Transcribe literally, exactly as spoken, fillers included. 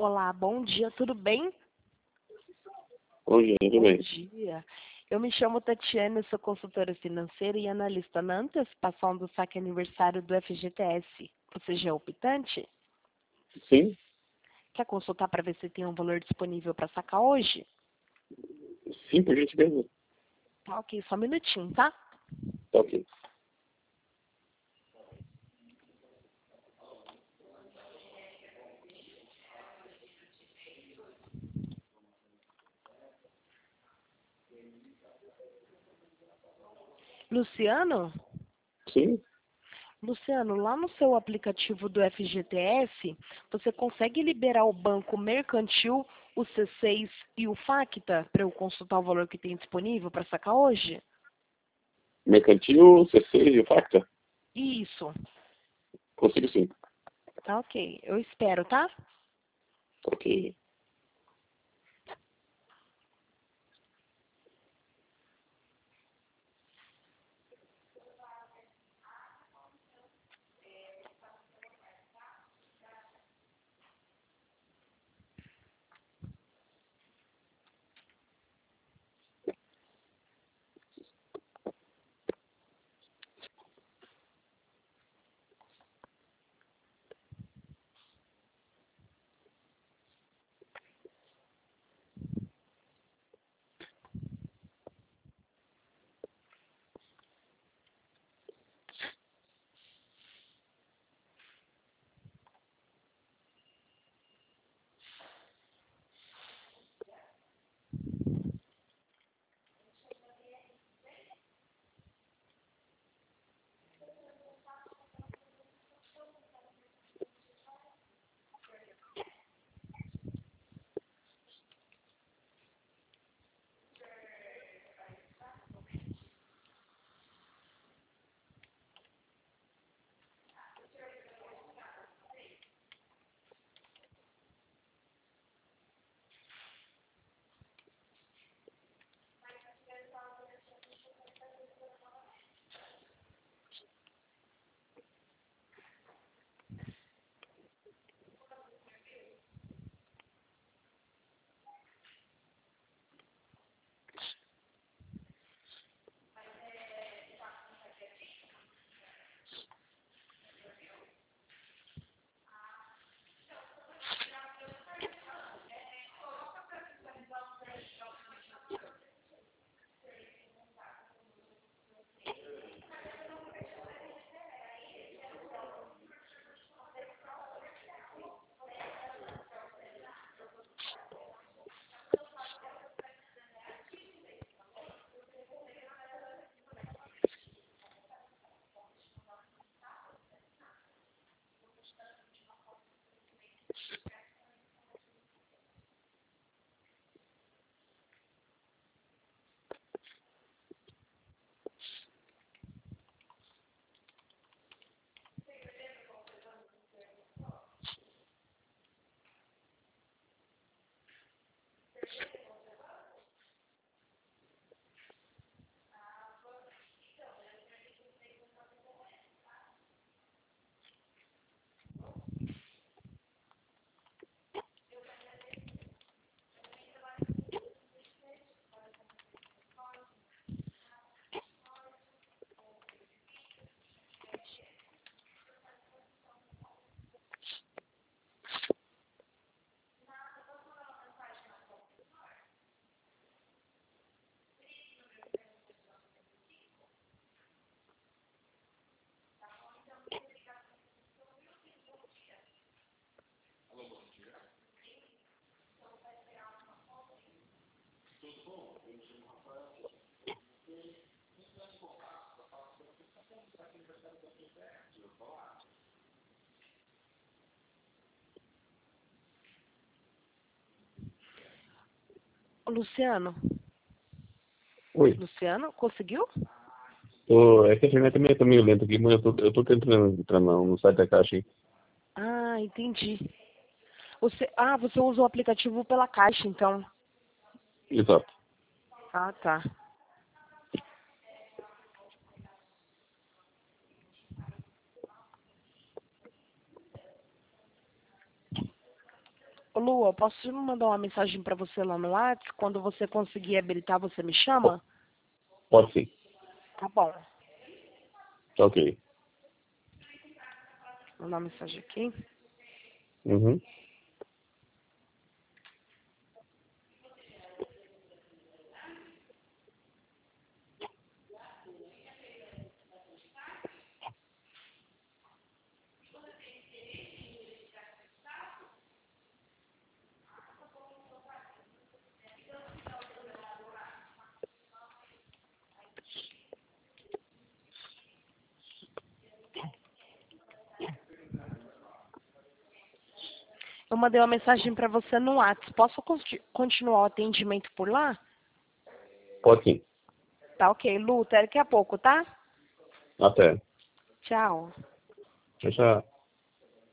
Olá, bom dia, tudo bem? Bom dia, tudo Bom bem? dia. Eu me chamo Tatiana, eu sou consultora financeira e analista na antecipação do saque aniversário do F G T S. Você já é optante? Sim, Quer consultar para ver se tem um valor disponível para sacar hoje? sim, por gentileza. Tá ok, só um minutinho, tá? Tá ok. Luciano? Sim, Luciano, lá no seu aplicativo do F G T S, você consegue liberar o Banco Mercantil, o C seis e o Facta para eu consultar o valor que tem disponível para sacar hoje? mercantil, C C e o Facta? Isso. Consigo sim. Tá ok. Eu espero, tá? Ok. Ô, Luciano? Oi. Luciano, conseguiu? Tô, é que a internet também tá meio lenta aqui, mas eu tô, eu tô tentando entrar no, no site da Caixa aí. Ah, entendi. Você, ah, você usa o aplicativo pela Caixa, então. Exato. Ah, tá. Ô, Lu, eu posso mandar uma mensagem para você lá no WhatsApp? Quando você conseguir habilitar, você me chama? Pode sim. Tá bom. Tá ok. Vou mandar uma mensagem aqui. Uhum. Eu mandei uma mensagem para você no WhatsApp. Posso conti- continuar o atendimento por lá? Pode sim. Tá ok, Lu, até daqui a pouco, tá? Até. Tchau. Tchau, tchau.